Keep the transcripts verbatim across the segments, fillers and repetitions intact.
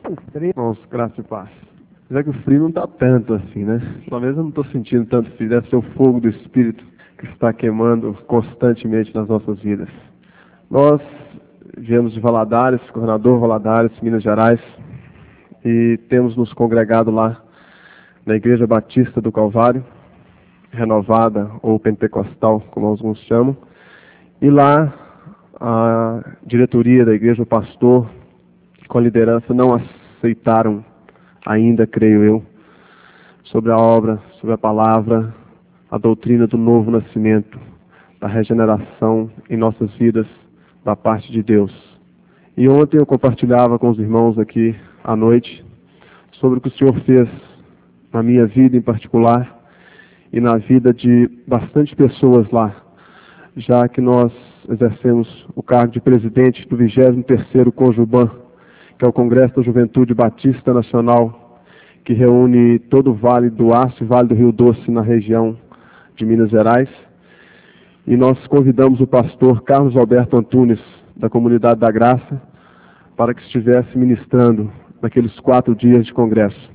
Irmãos, graça e paz. Já que o frio não está tanto assim, né? Pelo menos eu não estou sentindo tanto frio. Deve ser o fogo do Espírito que está queimando constantemente nas nossas vidas. Nós viemos de Valadares, Governador Valadares, Minas Gerais, e temos nos congregado lá na Igreja Batista do Calvário, renovada ou pentecostal, como alguns chamam. E lá a diretoria da igreja, o pastor, com a liderança, não aceitaram ainda, creio eu, sobre a obra, sobre a palavra, a doutrina do novo nascimento, da regeneração em nossas vidas da parte de Deus. E ontem eu compartilhava com os irmãos aqui à noite sobre o que o Senhor fez na minha vida em particular e na vida de bastante pessoas lá, já que nós exercemos o cargo de presidente do vigésimo terceiro Conjuban, que é o Congresso da Juventude Batista Nacional, que reúne todo o Vale do Aço e Vale do Rio Doce na região de Minas Gerais. E nós convidamos o pastor Carlos Alberto Antunes, da Comunidade da Graça, para que estivesse ministrando naqueles quatro dias de congresso.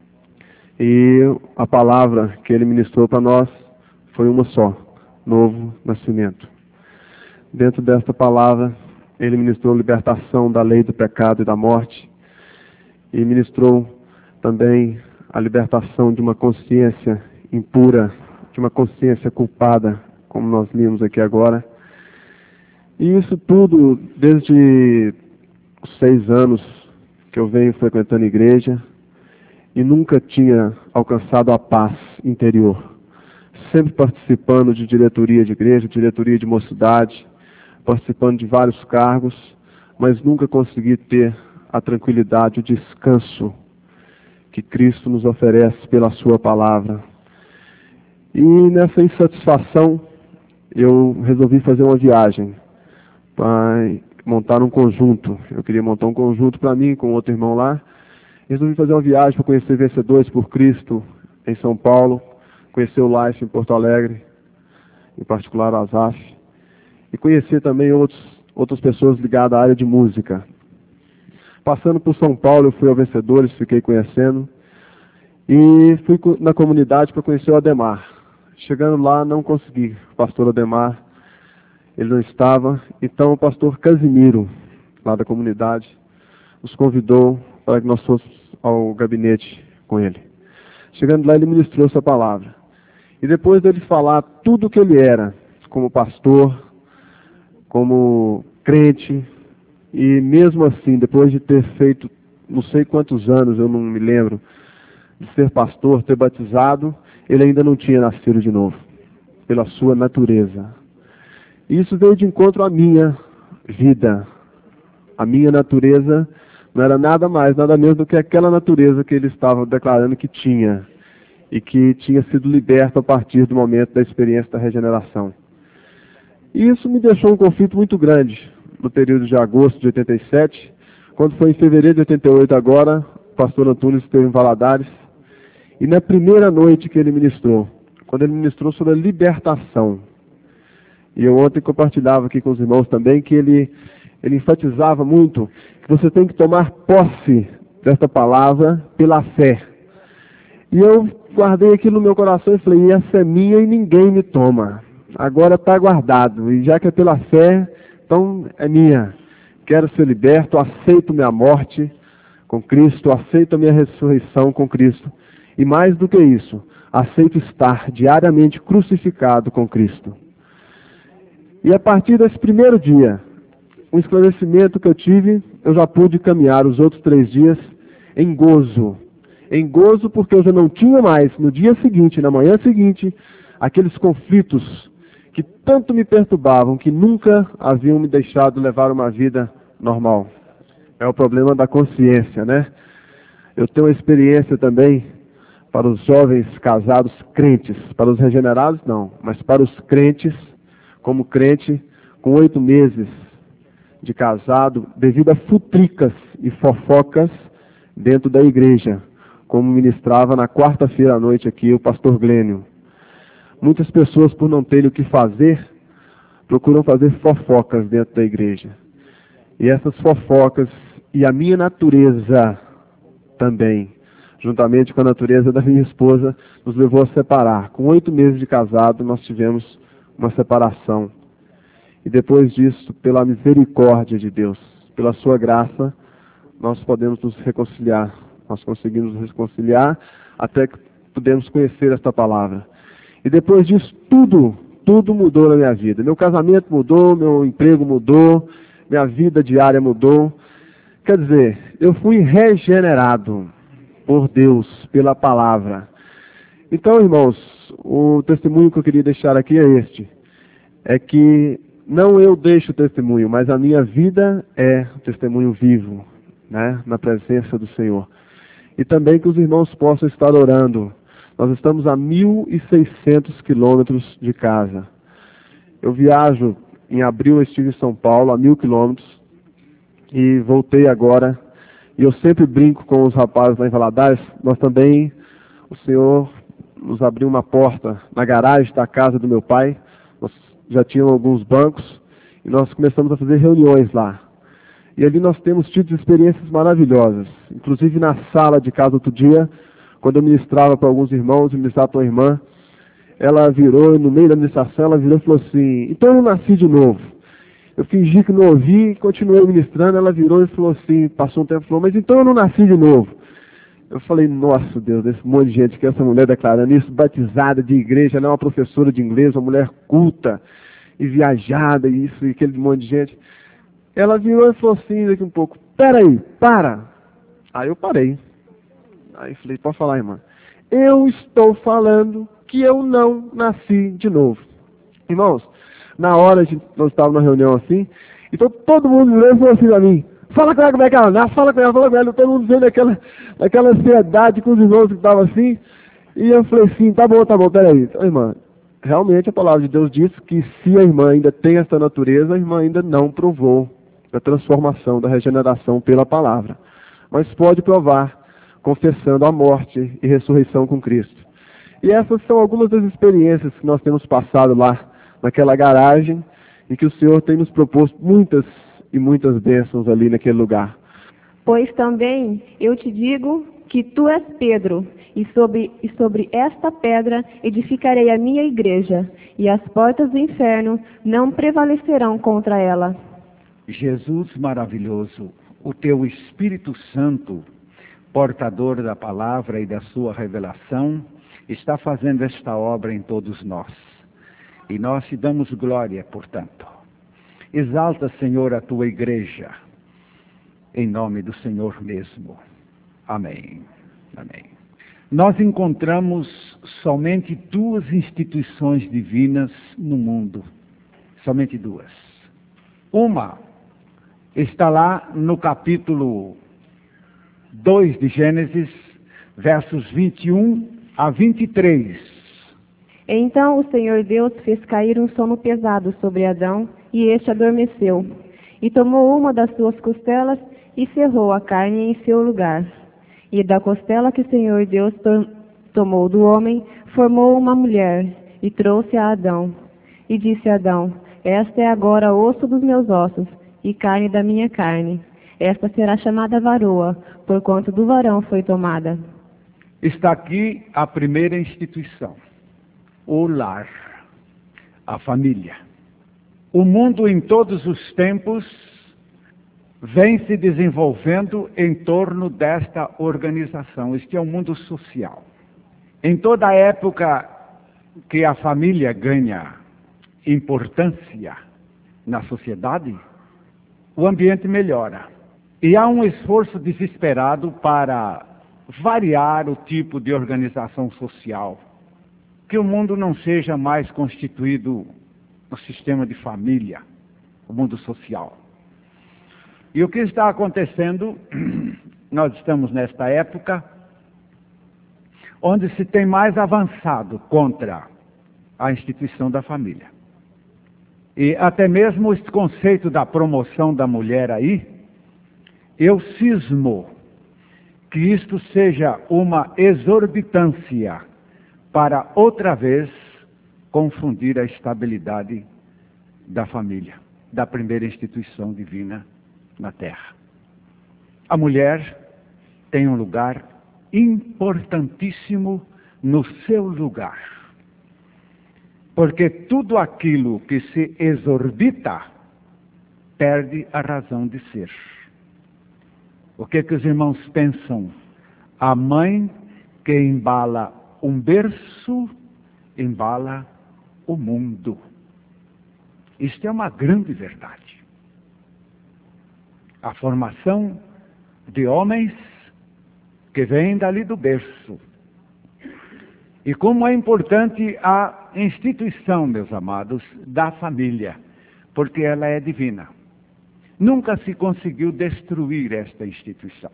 E a palavra que ele ministrou para nós foi uma só: novo nascimento. Dentro desta palavra, ele ministrou libertação da lei do pecado e da morte, e ministrou também a libertação de uma consciência impura, de uma consciência culpada, como nós lemos aqui agora. E isso tudo desde os seis anos que eu venho frequentando a igreja, e nunca tinha alcançado a paz interior. Sempre participando de diretoria de igreja, diretoria de mocidade, participando de vários cargos, mas nunca consegui ter a tranquilidade, o descanso que Cristo nos oferece pela sua palavra. E nessa insatisfação, eu resolvi fazer uma viagem para montar um conjunto. Eu queria montar um conjunto para mim com outro irmão lá. Resolvi fazer uma viagem para conhecer Vencedores por Cristo em São Paulo, conhecer o Life em Porto Alegre, em particular a Azaf, e conhecer também outros, outras pessoas ligadas à área de música. Passando por São Paulo, eu fui ao Vencedores, fiquei conhecendo, e fui na comunidade para conhecer o Ademar. Chegando lá, não consegui. O pastor Ademar, ele não estava, então o pastor Casimiro, lá da comunidade, nos convidou para que nós fôssemos ao gabinete com ele. Chegando lá, ele ministrou essa palavra. E depois dele falar tudo o que ele era, como pastor, como crente, e mesmo assim, depois de ter feito não sei quantos anos, eu não me lembro, de ser pastor, ter batizado, ele ainda não tinha nascido de novo, pela sua natureza. E isso veio de encontro à minha vida. A minha natureza não era nada mais, nada menos do que aquela natureza que ele estava declarando que tinha, e que tinha sido liberta a partir do momento da experiência da regeneração. E isso me deixou um conflito muito grande no período de agosto de oitenta e sete, quando foi em fevereiro de oitenta e oito agora, o pastor Antunes esteve em Valadares, e na primeira noite que ele ministrou, quando ele ministrou sobre a libertação, e eu ontem compartilhava aqui com os irmãos também, que ele, ele enfatizava muito que você tem que tomar posse desta palavra pela fé. E eu guardei aquilo no meu coração e falei, e essa é minha e ninguém me toma. Agora está guardado, e já que é pela fé, então é minha. Quero ser liberto, aceito minha morte com Cristo, aceito a minha ressurreição com Cristo. E mais do que isso, aceito estar diariamente crucificado com Cristo. E a partir desse primeiro dia, um esclarecimento que eu tive, eu já pude caminhar os outros três dias em gozo. Em gozo porque eu já não tinha mais, no dia seguinte, na manhã seguinte, aqueles conflitos que tanto me perturbavam, que nunca haviam me deixado levar uma vida normal. É o problema da consciência, né? Eu tenho uma experiência também para os jovens casados crentes, para os regenerados não, mas para os crentes, como crente, com oito meses de casado, devido a futricas e fofocas dentro da igreja, como ministrava na quarta-feira à noite aqui o pastor Glênio. Muitas pessoas, por não terem o que fazer, procuram fazer fofocas dentro da igreja. E essas fofocas, e a minha natureza também, juntamente com a natureza da minha esposa, nos levou a separar. Com oito meses de casado, nós tivemos uma separação. E depois disso, pela misericórdia de Deus, pela sua graça, nós podemos nos reconciliar. Nós conseguimos nos reconciliar até que pudemos conhecer esta palavra. E depois disso, tudo, tudo mudou na minha vida. Meu casamento mudou, meu emprego mudou, minha vida diária mudou. Quer dizer, eu fui regenerado por Deus, pela palavra. Então, irmãos, o testemunho que eu queria deixar aqui é este. É que não eu deixo o testemunho, mas a minha vida é o testemunho vivo, né, na presença do Senhor. E também que os irmãos possam estar orando. Nós estamos a mil e seiscentos quilômetros de casa. Eu viajo, em abril eu estive em São Paulo, a mil quilômetros, e voltei agora. E eu sempre brinco com os rapazes lá em Valadares, nós também, o Senhor nos abriu uma porta na garagem da casa do meu pai. Nós já tínhamos alguns bancos, e nós começamos a fazer reuniões lá. E ali nós temos tido experiências maravilhosas. Inclusive na sala de casa outro dia, quando eu ministrava para alguns irmãos, e ministrava para uma irmã, ela virou, no meio da ministração, ela virou e falou assim, então eu nasci de novo. Eu fingi que não ouvi, continuei ministrando, ela virou e falou assim, passou um tempo e falou, mas então eu não nasci de novo. Eu falei, nossa Deus, esse monte de gente que essa mulher declarando isso, batizada de igreja, ela é uma professora de inglês, uma mulher culta e viajada, e isso e aquele monte de gente. Ela virou e falou assim daqui um pouco, peraí, para. Aí eu parei. Aí eu falei, pode falar, irmã. Eu estou falando que eu não nasci de novo. Irmãos, na hora que nós estávamos na reunião assim, então todo mundo virou e falou assim pra mim, fala com ela como é que ela nasce, fala com ela, fala com ela, todo mundo vendo aquela, aquela ansiedade com os irmãos que estavam assim, e eu falei assim, tá bom, tá bom, peraí. Então, irmã, realmente a palavra de Deus diz que se a irmã ainda tem essa natureza, a irmã ainda não provou da transformação, da regeneração pela palavra. Mas pode provar, confessando a morte e ressurreição com Cristo. E essas são algumas das experiências que nós temos passado lá, naquela garagem, e que o Senhor tem nos proposto muitas e muitas bênçãos ali naquele lugar. Pois também eu te digo que tu és Pedro, e sobre, e sobre esta pedra edificarei a minha igreja, e as portas do inferno não prevalecerão contra ela. Jesus maravilhoso, o teu Espírito Santo, portador da palavra e da sua revelação, está fazendo esta obra em todos nós. E nós te damos glória, portanto. Exalta, Senhor, a tua igreja, em nome do Senhor mesmo. Amém. Amém. Nós encontramos somente duas instituições divinas no mundo. Somente duas. Uma está lá no capítulo dois de Gênesis, versos vinte e um a vinte e três. Então o Senhor Deus fez cair um sono pesado sobre Adão, e este adormeceu. E tomou uma das suas costelas e cerrou a carne em seu lugar. E da costela que o Senhor Deus to tomou do homem, formou uma mulher, e trouxe a Adão. E disse a Adão, esta é agora osso dos meus ossos, e carne da minha carne. Esta será chamada varoa, porquanto do varão foi tomada. Está aqui a primeira instituição, o lar, a família. O mundo em todos os tempos vem se desenvolvendo em torno desta organização. Este é um mundo social. Em toda a época que a família ganha importância na sociedade, o ambiente melhora. E há um esforço desesperado para variar o tipo de organização social. Que o mundo não seja mais constituído no sistema de família, o mundo social. E o que está acontecendo, nós estamos nesta época, onde se tem mais avançado contra a instituição da família. E até mesmo esse conceito da promoção da mulher aí, eu cismo que isto seja uma exorbitância para outra vez confundir a estabilidade da família, da primeira instituição divina na Terra. A mulher tem um lugar importantíssimo no seu lugar. Porque tudo aquilo que se exorbita perde a razão de ser. O que que os irmãos pensam? A mãe que embala um berço, embala o mundo. Isto é uma grande verdade. A formação de homens que vêm dali do berço. E como é importante a instituição, meus amados, da família, porque ela é divina. Nunca se conseguiu destruir esta instituição.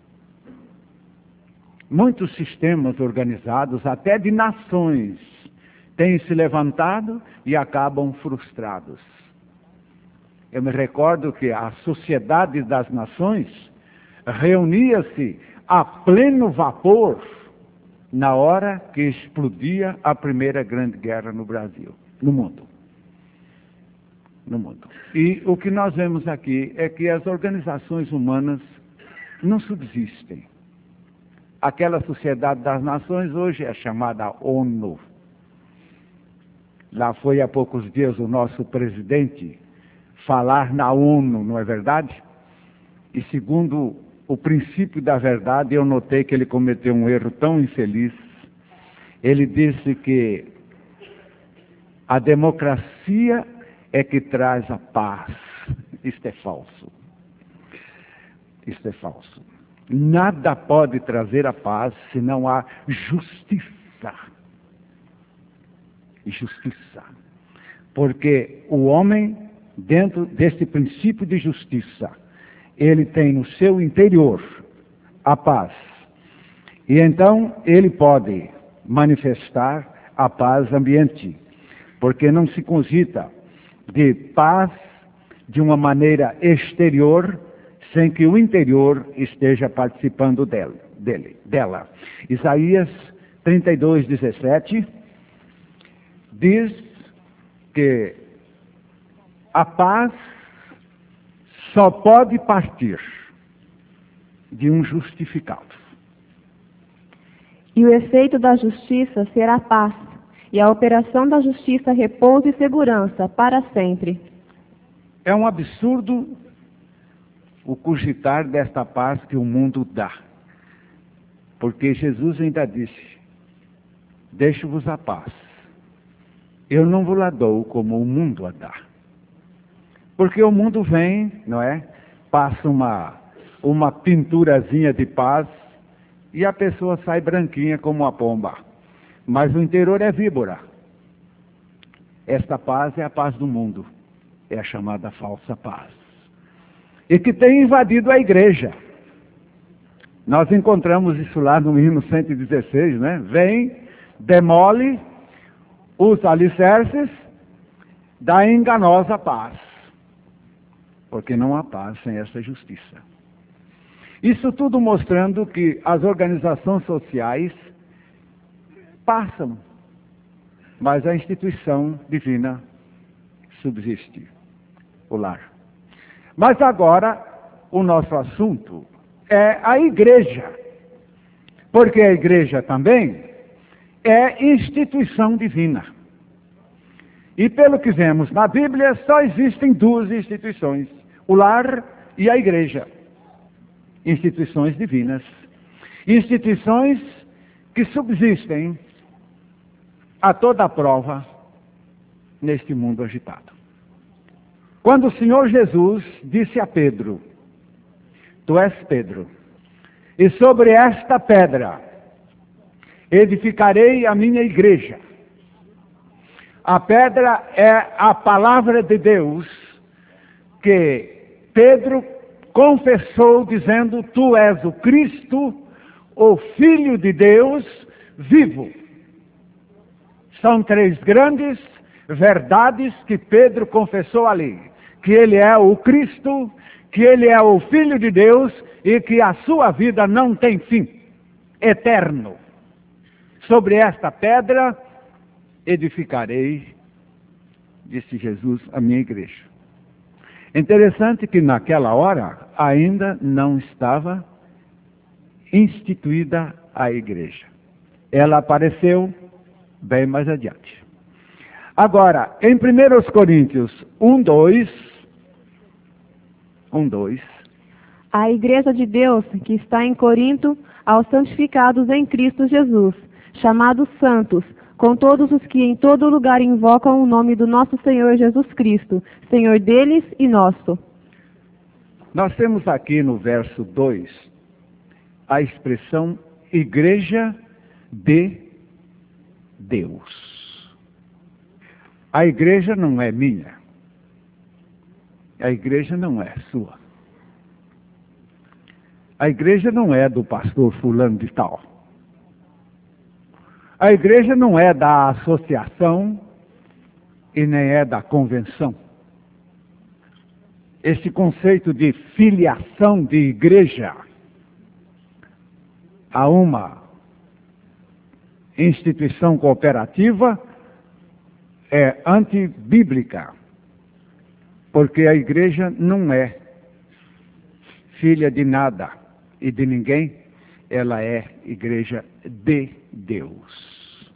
Muitos sistemas organizados, até de nações, têm se levantado e acabam frustrados. Eu me recordo que a Sociedade das Nações reunia-se a pleno vapor na hora que explodia a Primeira Grande Guerra no Brasil, no mundo. No mundo. E o que nós vemos aqui é que as organizações humanas não subsistem. Aquela Sociedade das Nações hoje é chamada ONU. Lá foi há poucos dias o nosso presidente falar na ONU, não é verdade? E segundo o princípio da verdade, eu notei que ele cometeu um erro tão infeliz. Ele disse que a democracia é que traz a paz. Isto é falso. Isto é falso. Nada pode trazer a paz se não há justiça. Justiça. Porque o homem, dentro deste princípio de justiça, ele tem no seu interior a paz. E então ele pode manifestar a paz ambiente. Porque não se cogita de paz de uma maneira exterior, sem que o interior esteja participando dele, dele, dela. Isaías trinta e dois, dezessete diz que a paz só pode partir de um justificado. E o efeito da justiça será paz, e a operação da justiça repouso e segurança para sempre. É um absurdo o cogitar desta paz que o mundo dá. Porque Jesus ainda disse, deixo-vos a paz. Eu não vos la dou como o mundo a dá. Porque o mundo vem, não é? Passa uma, uma pinturazinha de paz e a pessoa sai branquinha como uma pomba. Mas o interior é víbora. Esta paz é a paz do mundo. É a chamada falsa paz. E que tem invadido a igreja. Nós encontramos isso lá no hino cento e dezesseis, né? Vem, demole os alicerces da enganosa paz. Porque não há paz sem essa justiça. Isso tudo mostrando que as organizações sociais passam, mas a instituição divina subsiste, o lar. Mas agora, o nosso assunto é a igreja, porque a igreja também é instituição divina. E pelo que vemos na Bíblia, só existem duas instituições, o lar e a igreja. Instituições divinas. Instituições que subsistem a toda prova neste mundo agitado. Quando o Senhor Jesus disse a Pedro, tu és Pedro, e sobre esta pedra edificarei a minha igreja. A pedra é a palavra de Deus que Pedro confessou dizendo, tu és o Cristo, o Filho de Deus vivo. São três grandes verdades que Pedro confessou ali. Que ele é o Cristo, que ele é o Filho de Deus e que a sua vida não tem fim, eterno. Sobre esta pedra edificarei, disse Jesus, a minha igreja. Interessante que naquela hora ainda não estava instituída a igreja. Ela apareceu bem mais adiante. Agora, em primeira Coríntios um, dois, um, dois, A igreja de Deus, que está em Corinto, aos santificados em Cristo Jesus, chamados santos, com todos os que em todo lugar invocam o nome do nosso Senhor Jesus Cristo, Senhor deles e nosso. Nós temos aqui no verso dois a expressão igreja de Deus. A igreja não é minha. A igreja não é sua. A igreja não é do pastor fulano de tal. A igreja não é da associação e nem é da convenção. Esse conceito de filiação de igreja a uma instituição cooperativa é antibíblica, porque a igreja não é filha de nada e de ninguém, ela é igreja de Deus.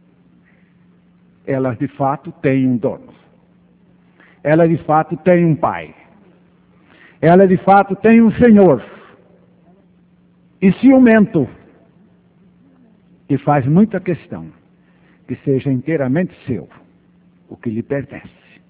Ela de fato tem um dono. Ela de fato tem um pai. Ela de fato tem um senhor. E ciumento, que faz muita questão que seja inteiramente seu, o que lhe pertence.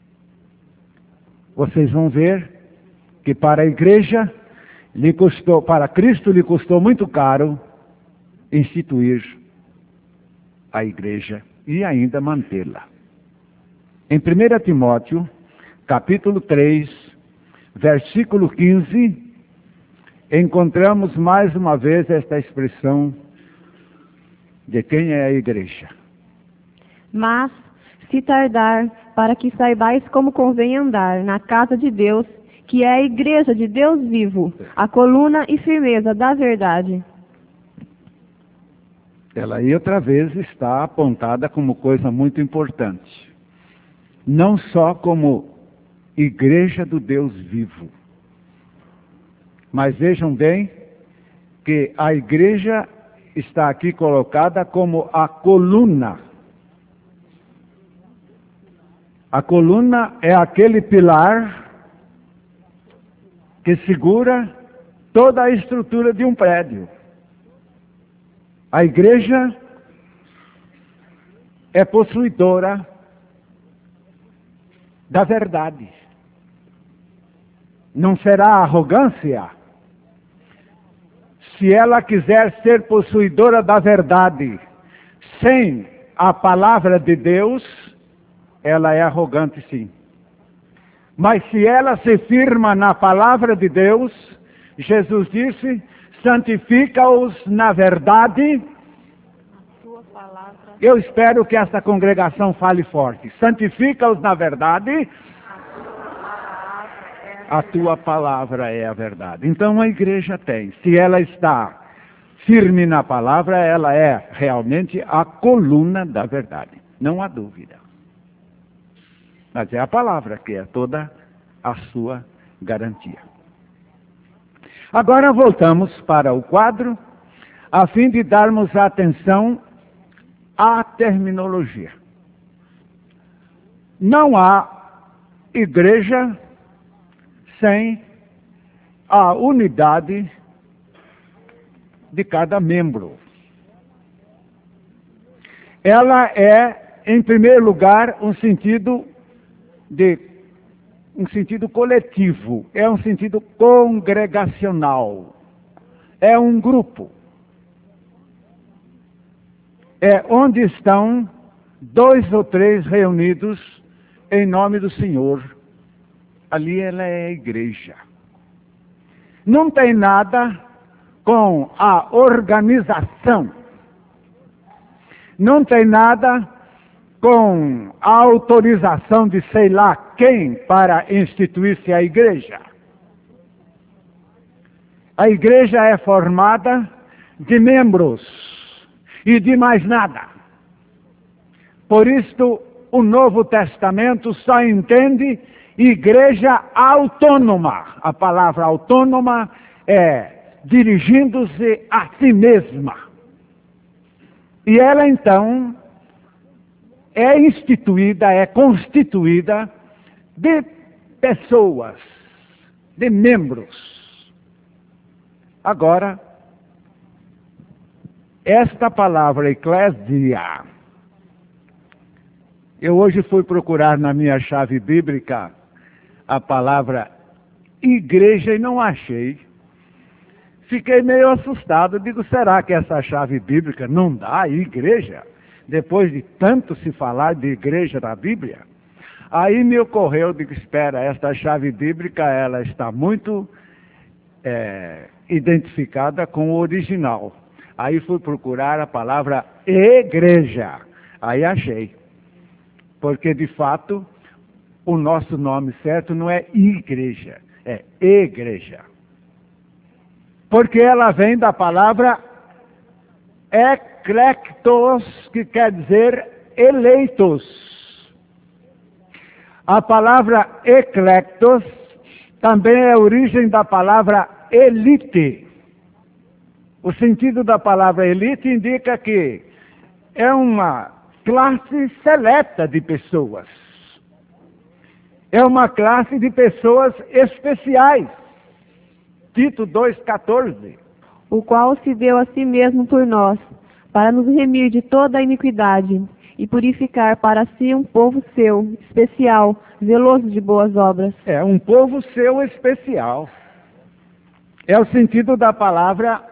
Vocês vão ver que para a igreja lhe custou, para Cristo lhe custou muito caro instituir a igreja e ainda mantê-la. Em primeira Timóteo, capítulo três, versículo quinze, encontramos mais uma vez esta expressão de quem é a igreja. Mas, se tardar, para que saibais como convém andar na casa de Deus, que é a igreja de Deus vivo, a coluna e firmeza da verdade. Ela aí outra vez está apontada como coisa muito importante. Não só como igreja do Deus vivo. Mas vejam bem que a igreja está aqui colocada como a coluna. A coluna é aquele pilar que segura toda a estrutura de um prédio. A igreja é possuidora da verdade. Não será arrogância se ela quiser ser possuidora da verdade sem a palavra de Deus, ela é arrogante sim. Mas se ela se firma na palavra de Deus, Jesus disse, santifica-os na verdade. Eu espero que esta congregação fale forte. Santifica-os na verdade. A tua palavra é a verdade. Então a igreja tem. Se ela está firme na palavra, ela é realmente a coluna da verdade. Não há dúvida. Mas é a palavra que é toda a sua garantia. Agora voltamos para o quadro, a fim de darmos atenção à terminologia. Não há igreja sem a unidade de cada membro. Ela é, em primeiro lugar, um sentido de um sentido coletivo, é um sentido congregacional, é um grupo. É onde estão dois ou três reunidos em nome do Senhor. Ali ela é a igreja. Não tem nada com a organização. Não tem nada com a autorização de sei lá quem para instituir-se a igreja. A igreja é formada de membros e de mais nada. Por isto, o Novo Testamento só entende igreja autônoma. A palavra autônoma é dirigindo-se a si mesma. E ela então é instituída, é constituída de pessoas, de membros. Agora, esta palavra eclésia, eu hoje fui procurar na minha chave bíblica a palavra igreja e não achei. Fiquei meio assustado, digo, será que essa chave bíblica não dá igreja? Depois de tanto se falar de igreja na Bíblia? Aí me ocorreu, digo, espera, esta chave bíblica, ela está muito é, identificada com o original. Aí fui procurar a palavra igreja, aí achei. Porque, de fato, o nosso nome certo não é igreja, é igreja. Porque ela vem da palavra eclectos, que quer dizer eleitos. A palavra eclectos também é a origem da palavra elite. O sentido da palavra elite indica que é uma classe seleta de pessoas. É uma classe de pessoas especiais. Tito dois, quatorze. O qual se deu a si mesmo por nós, para nos remir de toda a iniquidade, e purificar para si um povo seu, especial, zeloso de boas obras. É um povo seu especial. É o sentido da palavra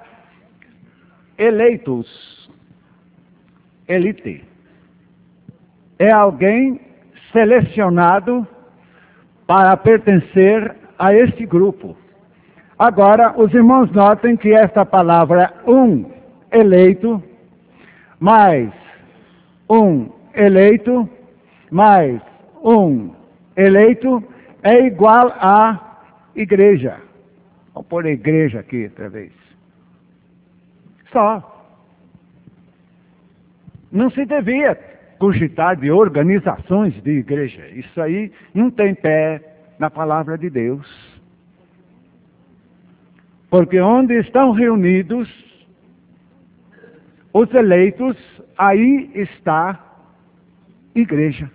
eleitos. Elite. É alguém selecionado para pertencer a este grupo. Agora, os irmãos notem que esta palavra um eleito, mais um eleito, mais um eleito, é igual a igreja. Vou pôr a igreja aqui outra vez. Só. Não se devia cogitar de organizações de igreja. Isso aí não tem pé na palavra de Deus. Porque onde estão reunidos os eleitos, aí está igreja.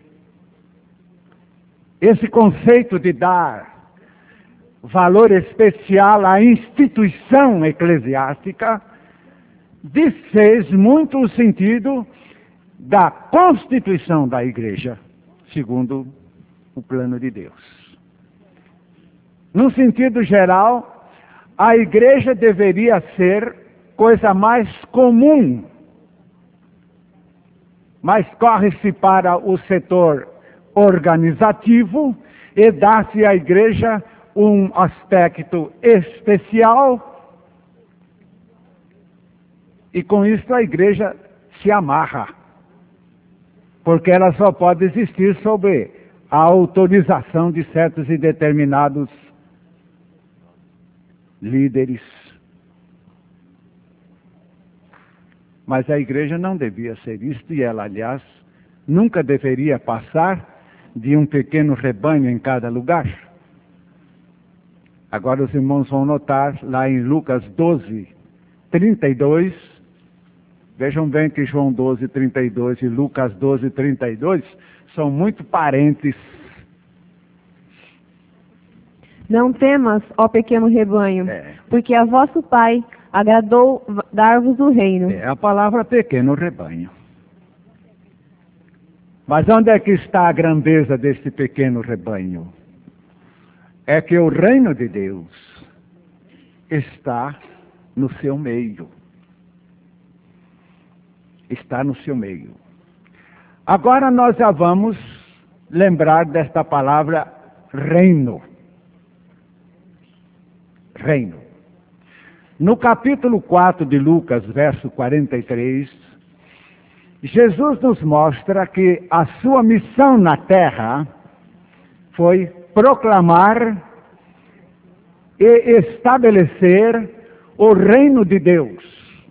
Esse conceito de dar valor especial à instituição eclesiástica desfez muito o sentido da constituição da igreja, segundo o plano de Deus. No sentido geral, a igreja deveria ser coisa mais comum, mas corre-se para o setor organizativo e dá-se à igreja um aspecto especial, e com isso a igreja se amarra, porque ela só pode existir sob a autorização de certos e determinados líderes. Mas a igreja não devia ser isto, e ela, aliás, nunca deveria passar de um pequeno rebanho em cada lugar. Agora os irmãos vão notar lá em Lucas doze, trinta e dois, vejam bem que João doze, trinta e dois e Lucas doze, trinta e dois são muito parentes. Não temas, ó pequeno rebanho, É. porque a vosso Pai agradou dar-vos o reino. É a palavra pequeno rebanho. Mas onde é que está a grandeza deste pequeno rebanho? É que o reino de Deus está no seu meio. Está no seu meio. Agora nós já vamos lembrar desta palavra reino. Reino. No capítulo quatro de Lucas, verso quarenta e três, Jesus nos mostra que a sua missão na terra foi proclamar e estabelecer o reino de Deus.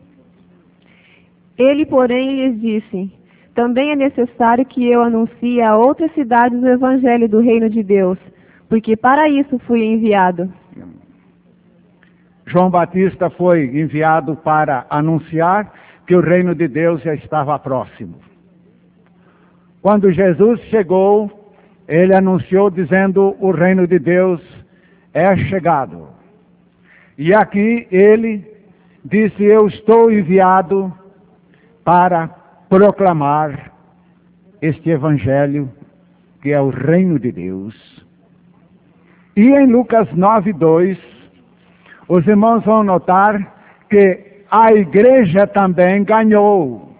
Ele, porém, lhes disse: também é necessário que eu anuncie a outras cidades o evangelho do reino de Deus, porque para isso fui enviado. João Batista foi enviado para anunciar que o reino de Deus já estava próximo. Quando Jesus chegou, ele anunciou dizendo: o reino de Deus é chegado. E aqui ele disse: eu estou enviado para proclamar este evangelho, que é o reino de Deus. E em Lucas nove, dois, os irmãos vão notar que a igreja também ganhou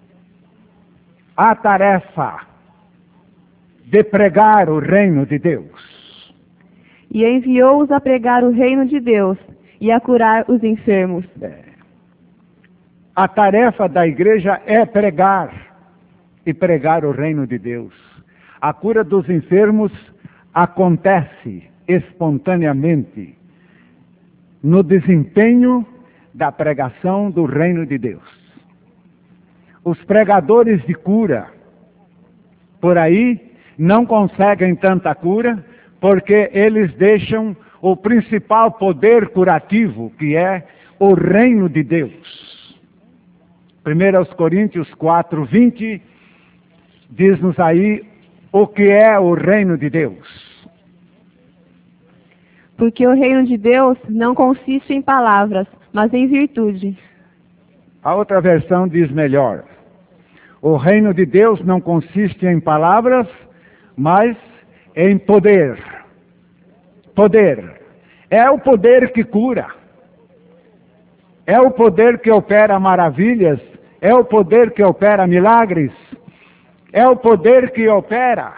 a tarefa de pregar o reino de Deus. E enviou-os a pregar o reino de Deus e a curar os enfermos. É. A tarefa da igreja é pregar, e pregar o reino de Deus. A cura dos enfermos acontece espontaneamente no desempenho da pregação do reino de Deus. Os pregadores de cura por aí não conseguem tanta cura porque eles deixam o principal poder curativo, que é o reino de Deus. primeira Coríntios quatro, vinte diz-nos aí o que é o reino de Deus. Porque o reino de Deus não consiste em palavras, mas em virtude. A outra versão diz melhor: o reino de Deus não consiste em palavras, mas em poder. Poder. É o poder que cura. É o poder que opera maravilhas. É o poder que opera milagres. É o poder que opera.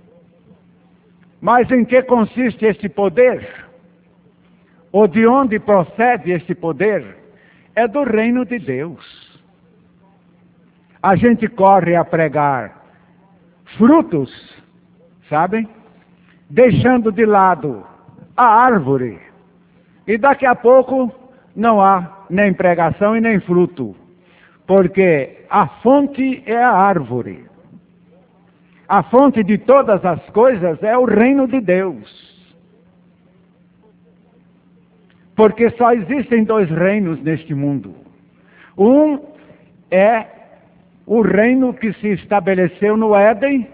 Mas em que consiste este poder? Ou de onde procede este poder? É do reino de Deus. A gente corre a pregar frutos, sabem? Deixando de lado a árvore. E daqui a pouco não há nem pregação e nem fruto. Porque a fonte é a árvore. A fonte de todas as coisas é o reino de Deus. Porque só existem dois reinos neste mundo. Um é o reino que se estabeleceu no Éden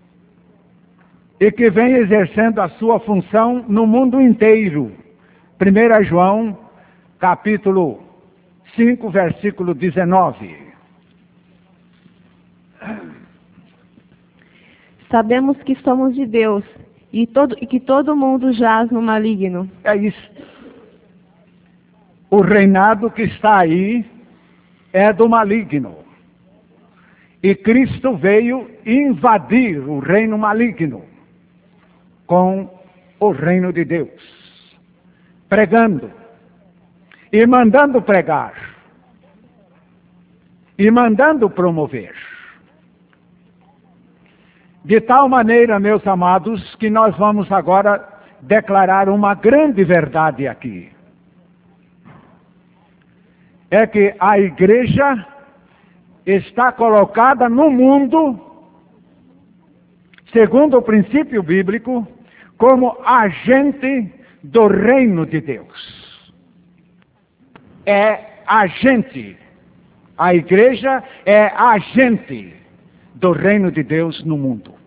e que vem exercendo a sua função no mundo inteiro. primeira João, capítulo cinco, versículo dezenove. Sabemos que somos de Deus e, todo, e que todo mundo jaz no maligno. É isso. O reinado que está aí é do maligno. E Cristo veio invadir o reino maligno com o reino de Deus, pregando e mandando pregar e mandando promover. De tal maneira, meus amados, que nós vamos agora declarar uma grande verdade aqui. É que a igreja está colocada no mundo, segundo o princípio bíblico, como agente do reino de Deus. É agente. A igreja é agente do reino de Deus no mundo.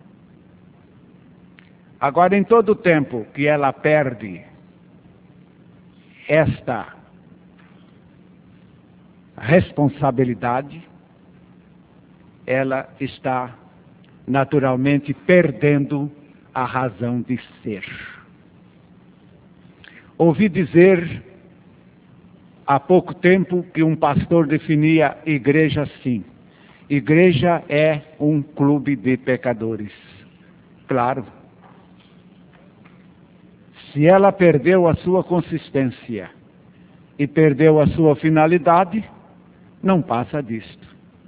Agora, em todo o tempo que ela perde esta responsabilidade, ela está naturalmente perdendo a razão de ser. Ouvi dizer há pouco tempo que um pastor definia igreja assim: igreja é um clube de pecadores. Claro. Se ela perdeu a sua consistência e perdeu a sua finalidade, não passa disto.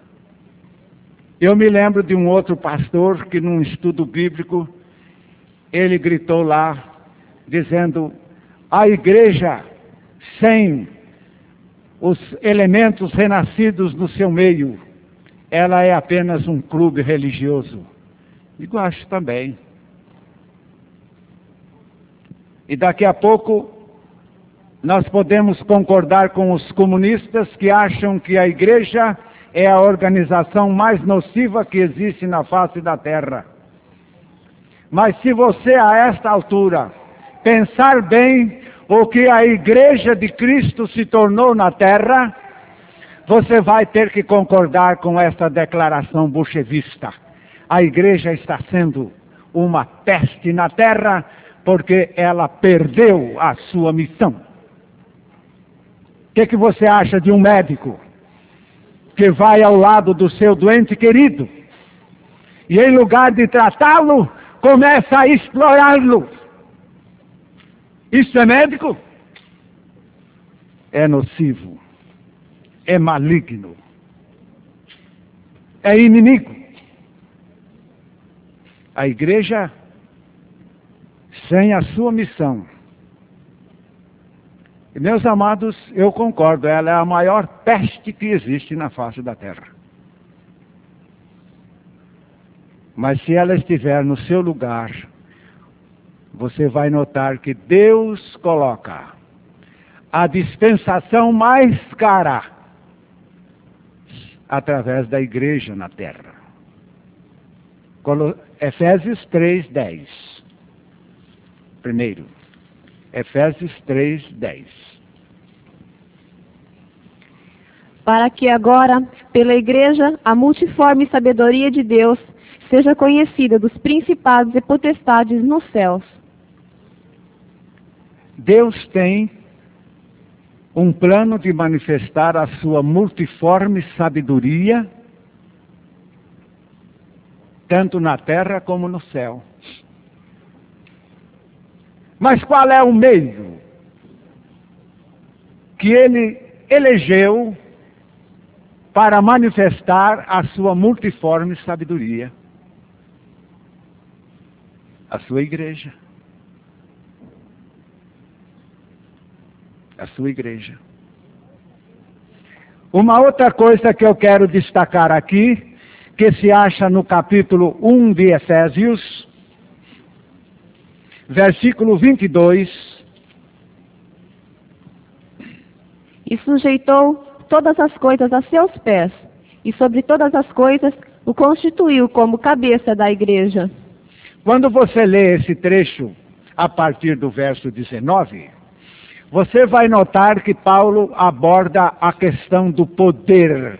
Eu me lembro de um outro pastor que num estudo bíblico, ele gritou lá, dizendo: a igreja sem os elementos renascidos no seu meio, ela é apenas um clube religioso. Digo, acho também. E daqui a pouco Nós podemos concordar com os comunistas que acham que a igreja é a organização mais nociva que existe na face da terra. Mas se você, a esta altura, pensar bem o que a igreja de Cristo se tornou na terra, você vai ter que concordar com esta declaração bolchevista. A igreja está sendo uma peste na terra porque ela perdeu a sua missão. O que, que você acha de um médico que vai ao lado do seu doente querido e, em lugar de tratá-lo, começa a explorá-lo? Isso é médico? É nocivo, é maligno, é inimigo. A igreja, sem a sua missão, e, meus amados, eu concordo, ela é a maior peste que existe na face da terra. Mas se ela estiver no seu lugar, você vai notar que Deus coloca a dispensação mais cara através da igreja na terra. Efésios três, dez. Primeiro, Efésios três, dez. Para que agora, pela igreja, a multiforme sabedoria de Deus seja conhecida dos principados e potestades nos céus. Deus tem um plano de manifestar a sua multiforme sabedoria, tanto na terra como no céu. Mas qual é o meio que ele elegeu para manifestar a sua multiforme sabedoria? A sua igreja. A sua igreja. Uma outra coisa que eu quero destacar aqui, que se acha no capítulo um de Efésios, versículo vinte e dois. E sujeitou todas as coisas a seus pés, e sobre todas as coisas o constituiu como cabeça da igreja. Quando você lê esse trecho a partir do verso dezenove, você vai notar que Paulo aborda a questão do poder.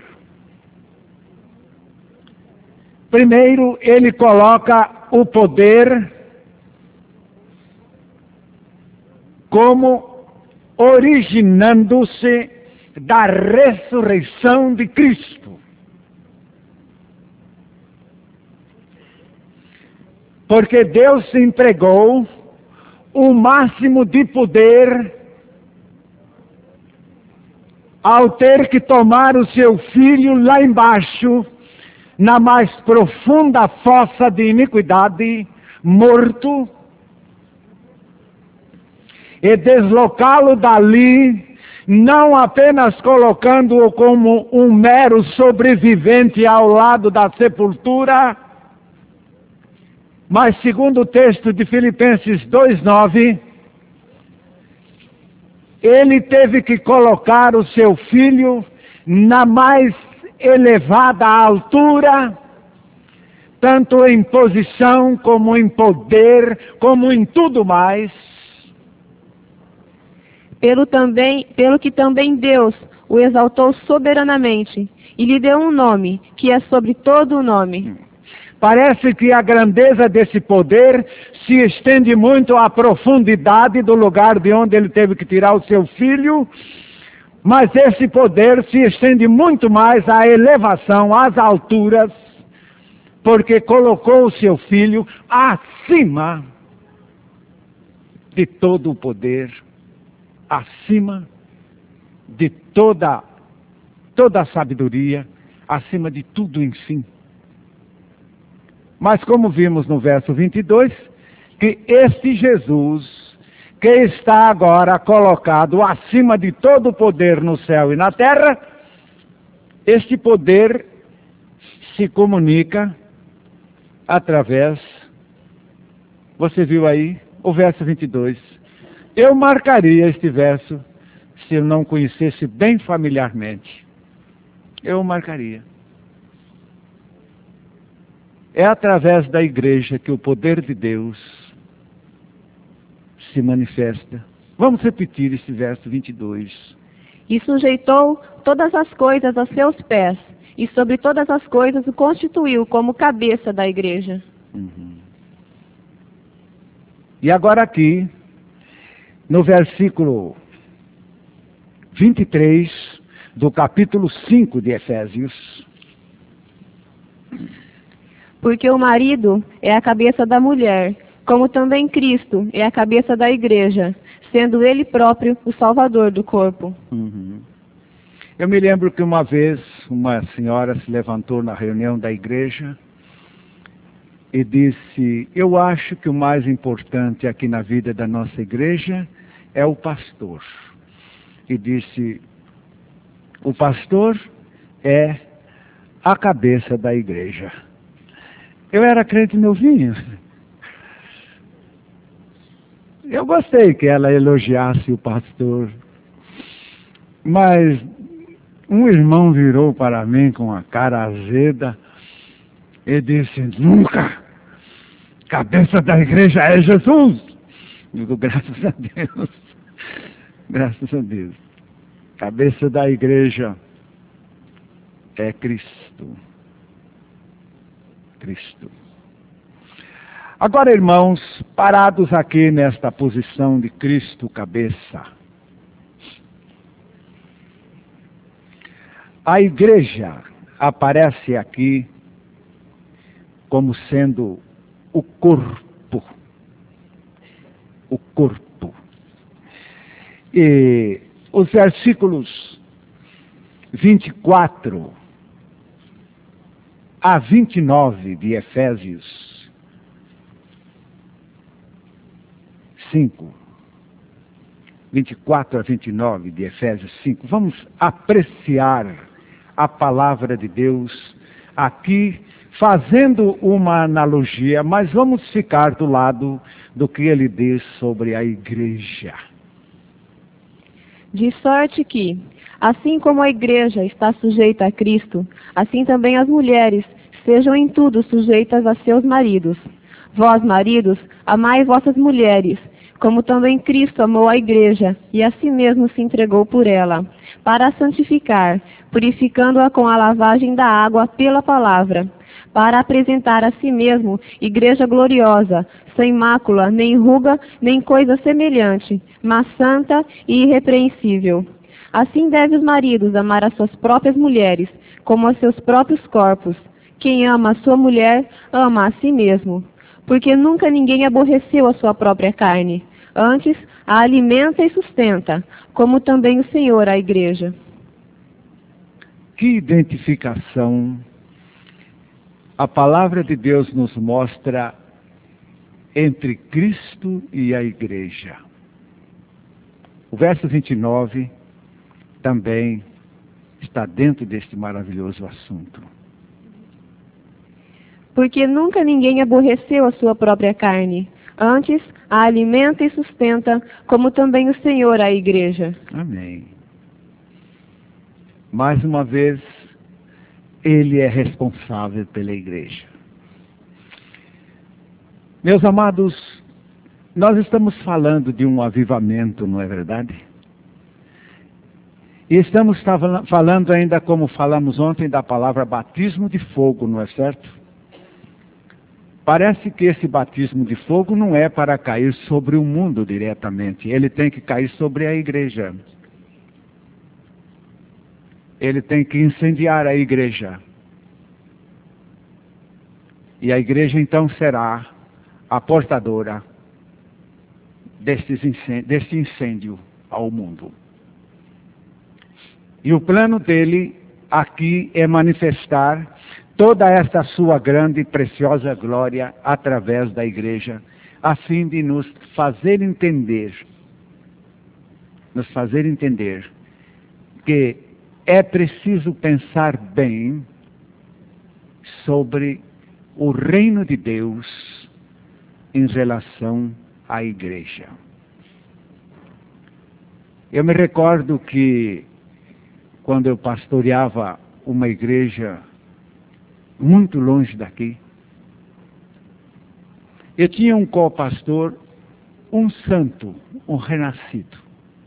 Primeiro, ele coloca o poder como originando-se da ressurreição de Cristo. Porque Deus entregou o máximo de poder ao ter que tomar o seu filho lá embaixo, na mais profunda fossa de iniquidade, morto, e deslocá-lo dali, não apenas colocando-o como um mero sobrevivente ao lado da sepultura, mas segundo o texto de Filipenses dois, nove, ele teve que colocar o seu filho na mais elevada altura, tanto em posição, como em poder, como em tudo mais. Pelo, também, pelo que também Deus o exaltou soberanamente e lhe deu um nome, que é sobre todo o nome. Parece que a grandeza desse poder se estende muito à profundidade do lugar de onde ele teve que tirar o seu filho, mas esse poder se estende muito mais à elevação, às alturas, porque colocou o seu filho acima de todo o poder, acima de toda, toda a sabedoria, acima de tudo, enfim. Mas como vimos no verso vinte e dois, que este Jesus, que está agora colocado acima de todo o poder no céu e na terra, este poder se comunica através, você viu aí, o verso vinte e dois. Eu marcaria este verso se eu não conhecesse bem familiarmente, eu o marcaria. É através da igreja que o poder de Deus se manifesta. Vamos repetir esse verso vinte e dois. E sujeitou todas as coisas a seus pés, e sobre todas as coisas o constituiu como cabeça da igreja. Uhum. E agora aqui, no versículo vinte e três do capítulo cinco de Efésios. Porque o marido é a cabeça da mulher, como também Cristo é a cabeça da igreja, sendo ele próprio o salvador do corpo. Uhum. Eu me lembro que uma vez uma senhora se levantou na reunião da igreja e disse: eu acho que o mais importante aqui na vida da nossa igreja é o pastor. E disse: o pastor é a cabeça da igreja. Eu era crente novinho. Eu gostei que ela elogiasse o pastor. Mas um irmão virou para mim com a cara azeda e disse: nunca! Cabeça da igreja é Jesus! Digo, graças a Deus. Graças a Deus. Cabeça da igreja é Cristo. Cristo. Agora, irmãos, parados aqui nesta posição de Cristo cabeça, a igreja aparece aqui como sendo o corpo. O corpo. E os versículos vinte e quatro a vinte e nove de Efésios cinco, vinte e quatro a vinte e nove de Efésios cinco, vamos apreciar a palavra de Deus aqui, fazendo uma analogia, mas vamos ficar do lado do que ele diz sobre a igreja. De sorte que, assim como a igreja está sujeita a Cristo, assim também as mulheres sejam em tudo sujeitas a seus maridos. Vós, maridos, amai vossas mulheres, como também Cristo amou a igreja, e a si mesmo se entregou por ela, para a santificar, purificando-a com a lavagem da água pela palavra, para apresentar a si mesmo igreja gloriosa, sem mácula, nem ruga, nem coisa semelhante, mas santa e irrepreensível. Assim devem os maridos amar as suas próprias mulheres, como a seus próprios corpos. Quem ama a sua mulher, ama a si mesmo. Porque nunca ninguém aborreceu a sua própria carne. Antes, a alimenta e sustenta, como também o Senhor a igreja. Que identificação a palavra de Deus nos mostra entre Cristo e a igreja. O verso vinte e nove também está dentro deste maravilhoso assunto. Porque nunca ninguém aborreceu a sua própria carne. Antes, a alimenta e sustenta, como também o Senhor a igreja. Amém. Mais uma vez, ele é responsável pela igreja. Meus amados, nós estamos falando de um avivamento, não é verdade? E estamos falando ainda, como falamos ontem, da palavra batismo de fogo, não é certo? Parece que esse batismo de fogo não é para cair sobre o mundo diretamente. Ele tem que cair sobre a igreja. Ele tem que incendiar a igreja. E a igreja então será a portadora deste incêndio, deste incêndio ao mundo. E o plano dele aqui é manifestar toda esta sua grande e preciosa glória através da igreja, a fim de nos fazer entender, nos fazer entender que é preciso pensar bem sobre o reino de Deus em relação à igreja. Eu me recordo que quando eu pastoreava uma igreja muito longe daqui, eu tinha um co-pastor, um santo, um renascido.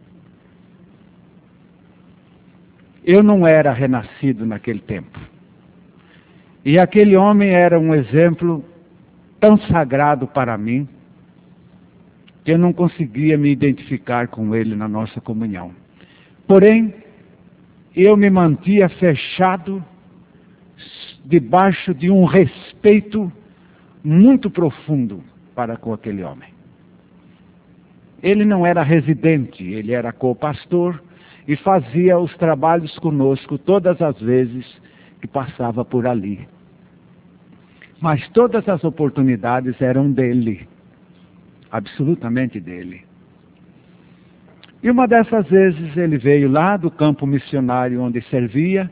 Eu não era renascido naquele tempo. E aquele homem era um exemplo tão sagrado para mim, que eu não conseguia me identificar com ele na nossa comunhão. Porém, eu me mantia fechado debaixo de um respeito muito profundo para com aquele homem. Ele não era residente, ele era co-pastor e fazia os trabalhos conosco todas as vezes que passava por ali. Mas todas as oportunidades eram dele, absolutamente dele. E uma dessas vezes ele veio lá do campo missionário onde servia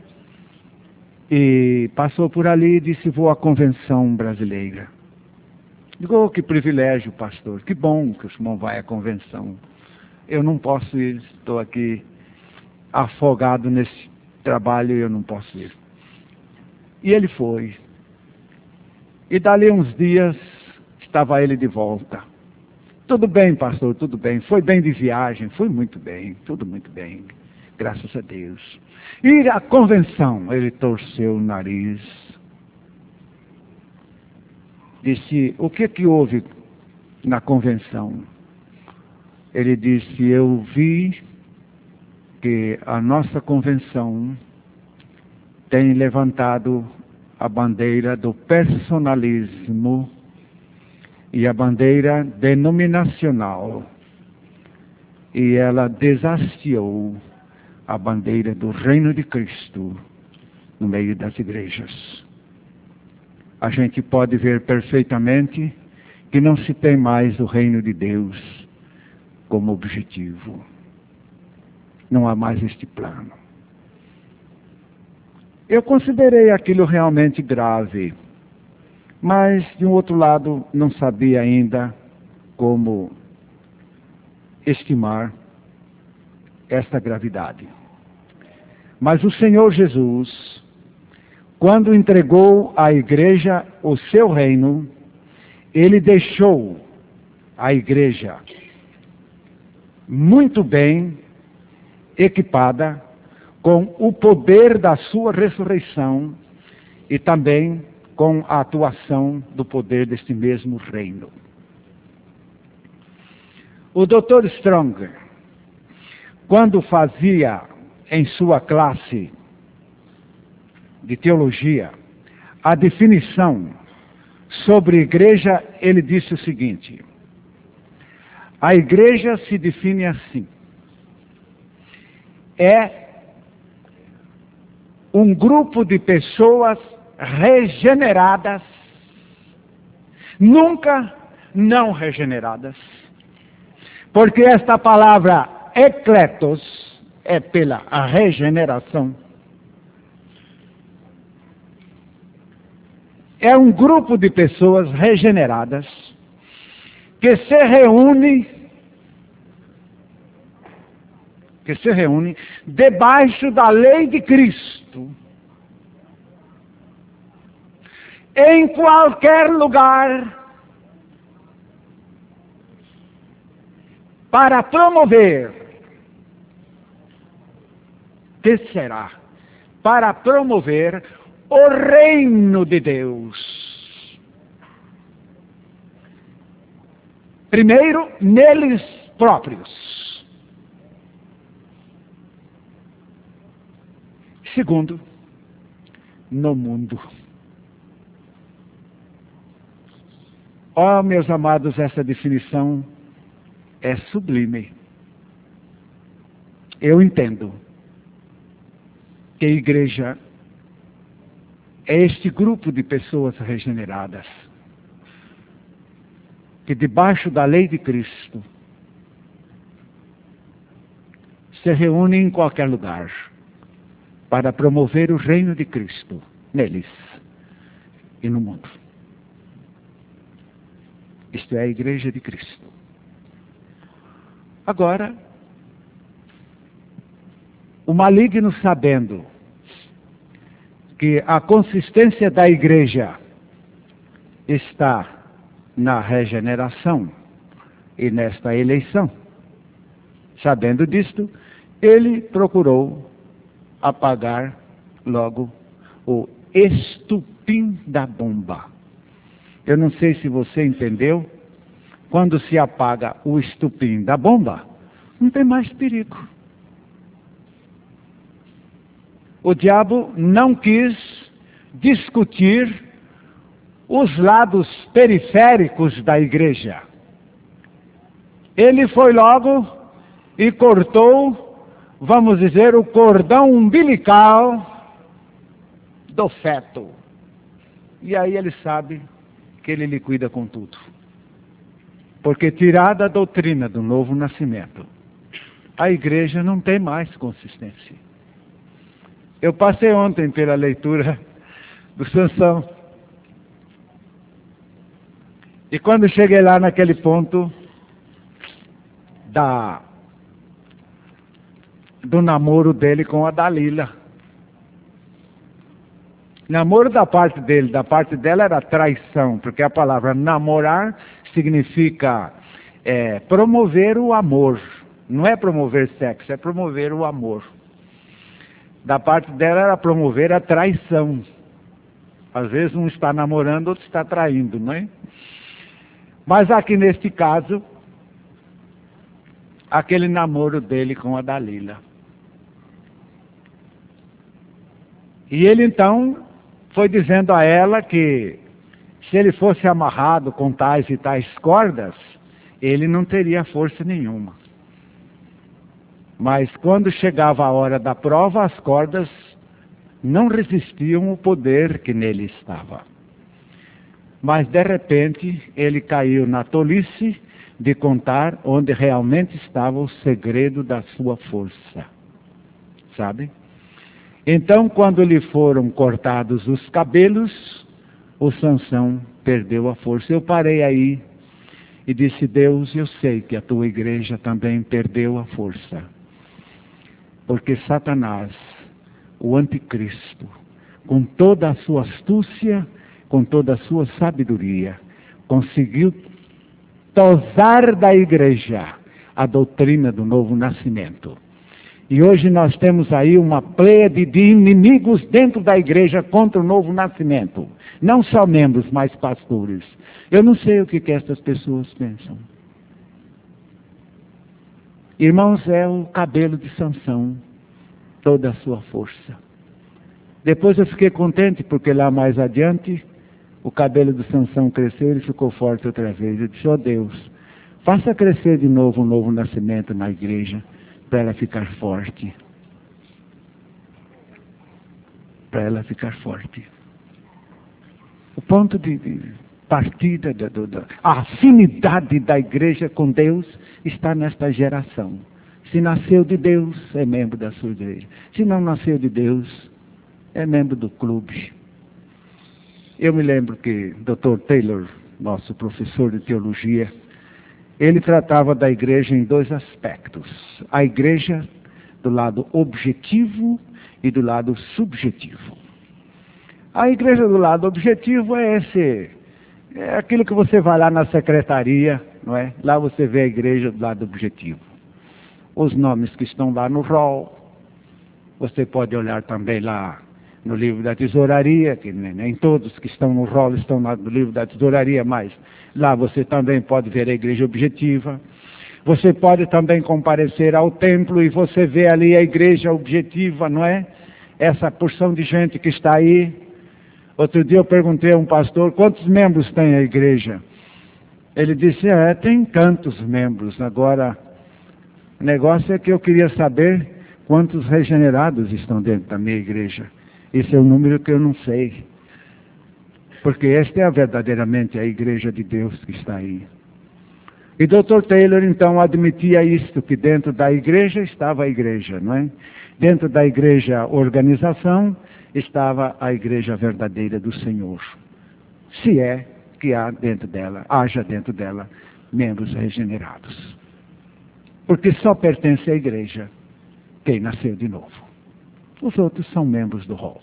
e passou por ali e disse: vou à convenção brasileira. Digo: oh, que privilégio, pastor, que bom que o irmão vai à convenção. Eu não posso ir, estou aqui afogado nesse trabalho e eu não posso ir. E ele foi. E dali uns dias estava ele de volta. Tudo bem, pastor, tudo bem. Foi bem de viagem, foi muito bem, tudo muito bem, graças a Deus. Ir à convenção, ele torceu o nariz. Disse: o que que houve na convenção? Ele disse: eu vi que a nossa convenção tem levantado a bandeira do personalismo e a bandeira denominacional, e ela desafiou a bandeira do reino de Cristo no meio das igrejas. A gente pode ver perfeitamente que não se tem mais o reino de Deus como objetivo. Não há mais este plano. Eu considerei aquilo realmente grave, mas, de um outro lado, não sabia ainda como estimar esta gravidade. Mas o Senhor Jesus, quando entregou à igreja o seu reino, ele deixou a igreja muito bem equipada com o poder da sua ressurreição e também com a atuação do poder deste mesmo reino. O doutor Strong, quando fazia em sua classe de teologia a definição sobre igreja, ele disse o seguinte: a igreja se define assim: é um grupo de pessoas regeneradas, nunca não regeneradas, porque esta palavra ecletos é pela regeneração. É um grupo de pessoas regeneradas que se reúne que se reúne debaixo da lei de Cristo, em qualquer lugar, para promover, que será? Para promover o reino de Deus. Primeiro, neles próprios. Segundo, no mundo. Ó, oh, meus amados, essa definição é sublime. Eu entendo que a igreja é este grupo de pessoas regeneradas, que debaixo da lei de Cristo se reúnem em qualquer lugar para promover o reino de Cristo neles e no mundo. Isto é a igreja de Cristo. Agora, O maligno, sabendo que a consistência da igreja está na regeneração e nesta eleição, sabendo disto, ele procurou apagar logo o estupim da bomba. Eu não sei se você entendeu, quando se apaga o estupim da bomba, não tem mais perigo. O diabo não quis discutir os lados periféricos da igreja. Ele foi logo e cortou, vamos dizer, o cordão umbilical do feto. E aí ele sabe que ele liquida com tudo. Porque tirada a doutrina do novo nascimento, a igreja não tem mais consistência. Eu passei ontem pela leitura do Sansão. E quando cheguei lá naquele ponto da, do namoro dele com a Dalila. Namoro da parte dele, da parte dela era traição, porque a palavra namorar significa é, promover o amor. Não é promover sexo, é promover o amor. Da parte dela era promover a traição. Às vezes um está namorando, outro está traindo, não é? Mas aqui neste caso, aquele namoro dele com a Dalila. E ele então foi dizendo a ela que se ele fosse amarrado com tais e tais cordas, ele não teria força nenhuma. Mas quando chegava a hora da prova, as cordas não resistiam o poder que nele estava. Mas de repente ele caiu na tolice de contar onde realmente estava o segredo da sua força. Sabe? Então, quando lhe foram cortados os cabelos, o Sansão perdeu a força. Eu parei aí e disse: Deus, eu sei que a tua igreja também perdeu a força. Porque Satanás, o anticristo, com toda a sua astúcia, com toda a sua sabedoria, conseguiu tosar da igreja a doutrina do novo nascimento. E hoje nós temos aí uma pleiade de inimigos dentro da igreja contra o novo nascimento. Não só membros, mas pastores. Eu não sei o que, que essas pessoas pensam. Irmãos, é o cabelo de Sansão, toda a sua força. Depois eu fiquei contente, porque lá mais adiante, o cabelo de Sansão cresceu e ele ficou forte outra vez. Eu disse: ó Deus, faça crescer de novo um novo nascimento na igreja, para ela ficar forte. Para ela ficar forte. O ponto de, de partida, da, da, a afinidade da igreja com Deus está nesta geração. Se nasceu de Deus, é membro da sua igreja. Se não nasceu de Deus, é membro do clube. Eu me lembro que doutor Taylor, nosso professor de teologia, ele tratava da igreja em dois aspectos. A igreja do lado objetivo e do lado subjetivo. A igreja do lado objetivo é esse, é aquilo que você vai lá na secretaria, não é? Lá você vê a igreja do lado objetivo. Os nomes que estão lá no rol. Você pode olhar também lá no livro da tesouraria, que nem todos que estão no rol estão no livro da tesouraria, mas lá você também pode ver a igreja objetiva. Você pode também comparecer ao templo e você vê ali a igreja objetiva, não é? Essa porção de gente que está aí. Outro dia eu perguntei a um pastor: quantos membros tem a igreja? Ele disse: é, tem tantos membros. Agora, o negócio é que eu queria saber quantos regenerados estão dentro da minha igreja. Esse é o número que eu não sei. Porque esta é a, verdadeiramente a igreja de Deus que está aí. E doutor Taylor então admitia isto, que dentro da igreja estava a igreja, não é? Dentro da igreja organização estava a igreja verdadeira do Senhor. Se é que há dentro dela, haja dentro dela membros regenerados. Porque só pertence à igreja quem nasceu de novo. Os outros são membros do rol.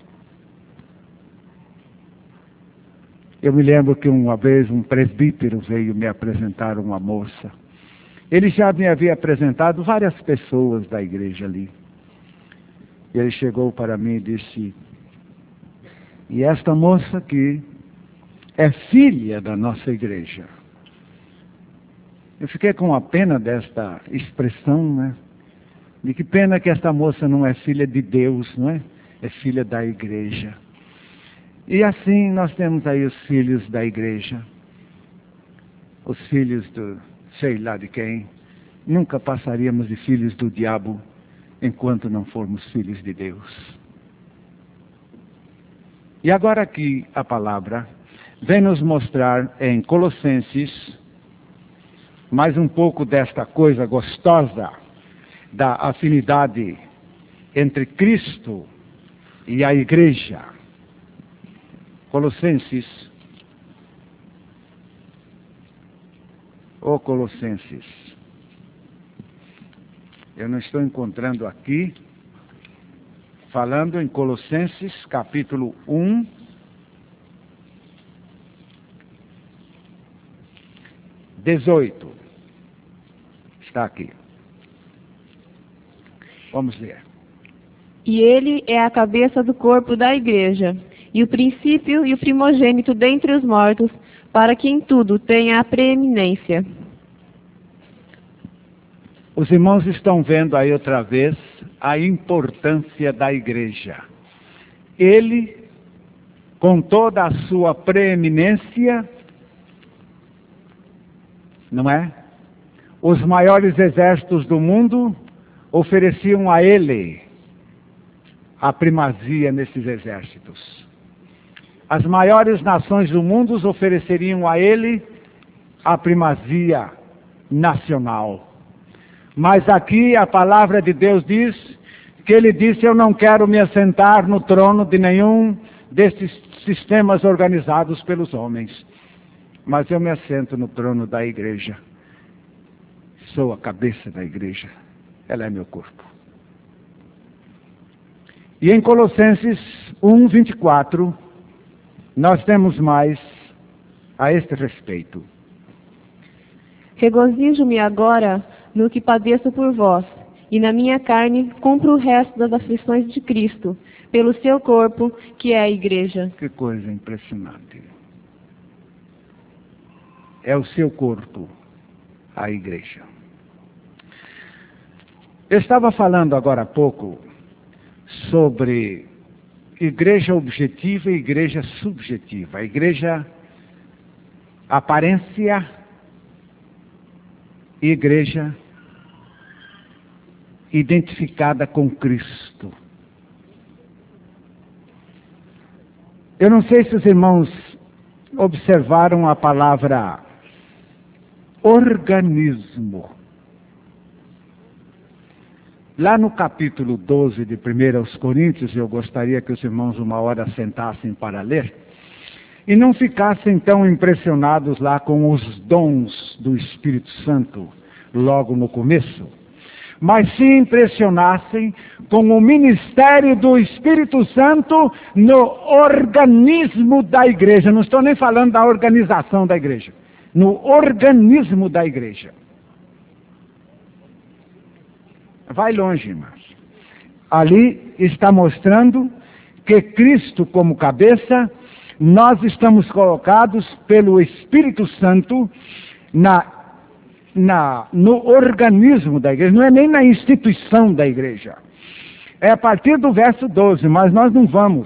Eu me lembro que uma vez um presbítero veio me apresentar uma moça. Ele já me havia apresentado várias pessoas da igreja ali. E ele chegou para mim e disse: e esta moça aqui é filha da nossa igreja. Eu fiquei com a pena desta expressão, né? De que pena que esta moça não é filha de Deus, não é? É filha da igreja. E assim nós temos aí os filhos da igreja. Os filhos do sei lá de quem. Nunca passaríamos de filhos do diabo enquanto não formos filhos de Deus. E agora aqui a palavra vem nos mostrar em Colossenses mais um pouco desta coisa gostosa da afinidade entre Cristo e a igreja. Colossenses, ou Colossenses, eu não estou encontrando aqui, falando em Colossenses capítulo um, dezoito, está aqui. Vamos ler. E ele é a cabeça do corpo da igreja, e o princípio e o primogênito dentre os mortos, para que em tudo tenha a preeminência. Os irmãos estão vendo aí outra vez a importância da igreja. Ele, com toda a sua preeminência, não é? Os maiores exércitos do mundo ofereciam a ele a primazia nesses exércitos. As maiores nações do mundo ofereceriam a ele a primazia nacional. Mas aqui a palavra de Deus diz que ele disse: eu não quero me assentar no trono de nenhum desses sistemas organizados pelos homens, mas eu me assento no trono da igreja. Sou a cabeça da igreja. Ela é meu corpo. E em Colossenses um, vinte e quatro, nós temos mais a este respeito. Regozijo-me agora no que padeço por vós, e na minha carne cumpro o resto das aflições de Cristo, pelo seu corpo, que é a igreja. Que coisa impressionante. É o seu corpo, a igreja. Eu estava falando agora há pouco sobre igreja objetiva e igreja subjetiva. A igreja aparência e igreja identificada com Cristo. Eu não sei se os irmãos observaram a palavra organismo. Lá no capítulo doze de primeira aos Coríntios, eu gostaria que os irmãos uma hora sentassem para ler, e não ficassem tão impressionados lá com os dons do Espírito Santo, logo no começo, mas se impressionassem com o ministério do Espírito Santo no organismo da igreja. Não estou nem falando da organização da igreja, no organismo da igreja. Vai longe, irmãos. Ali está mostrando que Cristo como cabeça, nós estamos colocados pelo Espírito Santo na, na, no organismo da igreja. Não é nem na instituição da igreja. É a partir do verso doze, mas nós não vamos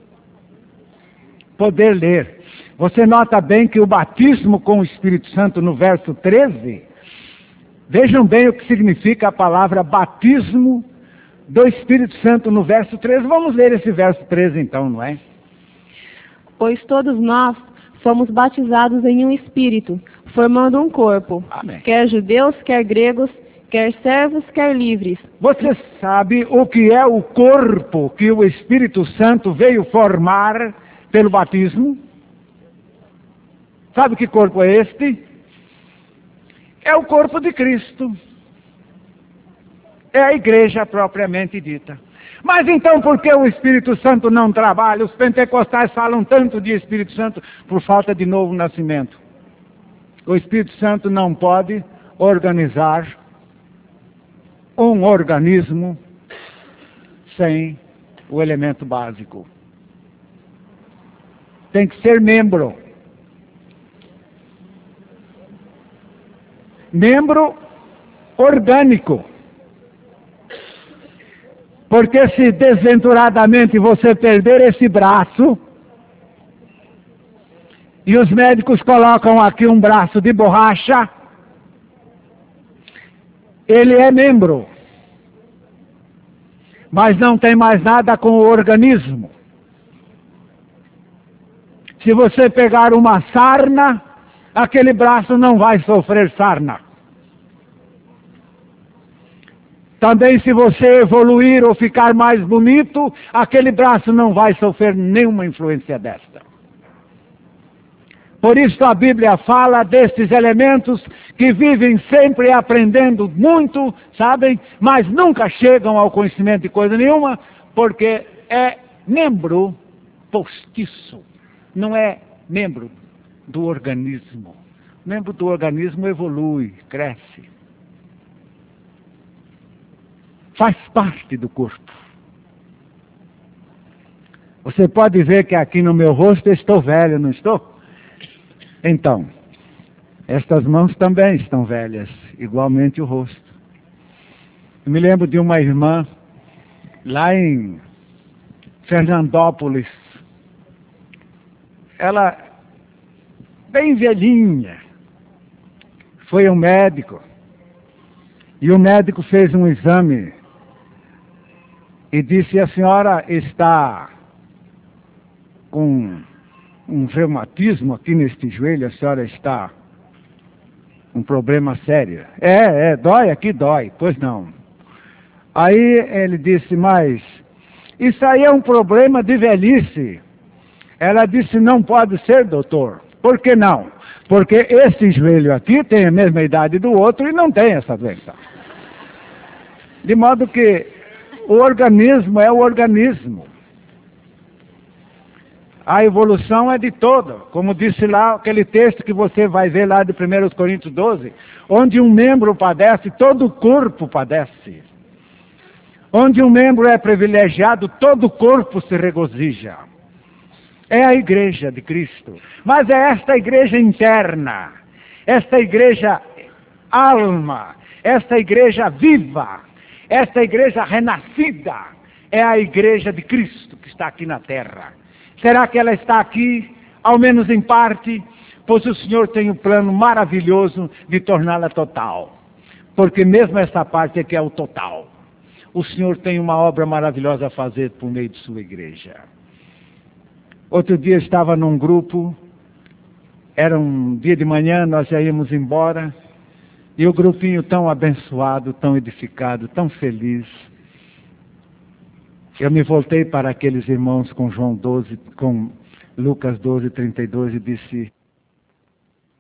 poder ler. Você nota bem que o batismo com o Espírito Santo no verso treze, vejam bem o que significa a palavra batismo do Espírito Santo no verso treze. Vamos ler esse verso treze então, não é? Pois todos nós fomos batizados em um espírito, formando um corpo, Amém. Quer judeus, quer gregos, quer servos, quer livres. Você sabe o que é o corpo que o Espírito Santo veio formar pelo batismo? Sabe que corpo é este? É o corpo de Cristo. É a igreja propriamente dita. Mas então por que o Espírito Santo não trabalha? Os pentecostais falam tanto de Espírito Santo por falta de novo nascimento. O Espírito Santo não pode organizar um organismo sem o elemento básico. Tem que ser membro. Membro orgânico. Porque se desventuradamente você perder esse braço, e os médicos colocam aqui um braço de borracha, ele é membro, mas não tem mais nada com o organismo. Se você pegar uma sarna, aquele braço não vai sofrer sarna. Também se você evoluir ou ficar mais bonito, aquele braço não vai sofrer nenhuma influência desta. Por isso a Bíblia fala destes elementos que vivem sempre aprendendo muito, sabem? Mas nunca chegam ao conhecimento de coisa nenhuma, porque é membro postiço, não é membro do organismo. Membro do organismo evolui, cresce. Faz parte do corpo. Você pode ver que aqui no meu rosto eu estou velho, não estou? Então, estas mãos também estão velhas, igualmente o rosto. Eu me lembro de uma irmã lá em Fernandópolis. Ela, bem velhinha, foi ao médico. E o médico fez um exame e disse: a senhora está com um reumatismo aqui neste joelho, a senhora está com um problema sério. É, é, dói aqui, dói. Pois não. Aí ele disse: mas isso aí é um problema de velhice. Ela disse: não pode ser, doutor. Por que não? Porque esse joelho aqui tem a mesma idade do outro e não tem essa doença. De modo que o organismo é o organismo. A evolução é de toda, como disse lá aquele texto que você vai ver lá de primeira Coríntios doze, onde um membro padece, todo o corpo padece. Onde um membro é privilegiado, todo o corpo se regozija. É a igreja de Cristo. Mas é esta igreja interna, esta igreja alma, esta igreja viva, esta igreja renascida, é a igreja de Cristo que está aqui na terra. Será que ela está aqui, ao menos em parte? Pois o Senhor tem um plano maravilhoso de torná-la total. Porque mesmo essa parte aqui é o total. O Senhor tem uma obra maravilhosa a fazer por meio de sua igreja. Outro dia eu estava num grupo, era um dia de manhã, nós já íamos embora, e o grupinho tão abençoado, tão edificado, tão feliz. Eu me voltei para aqueles irmãos com João doze, com Lucas doze, trinta e dois e disse: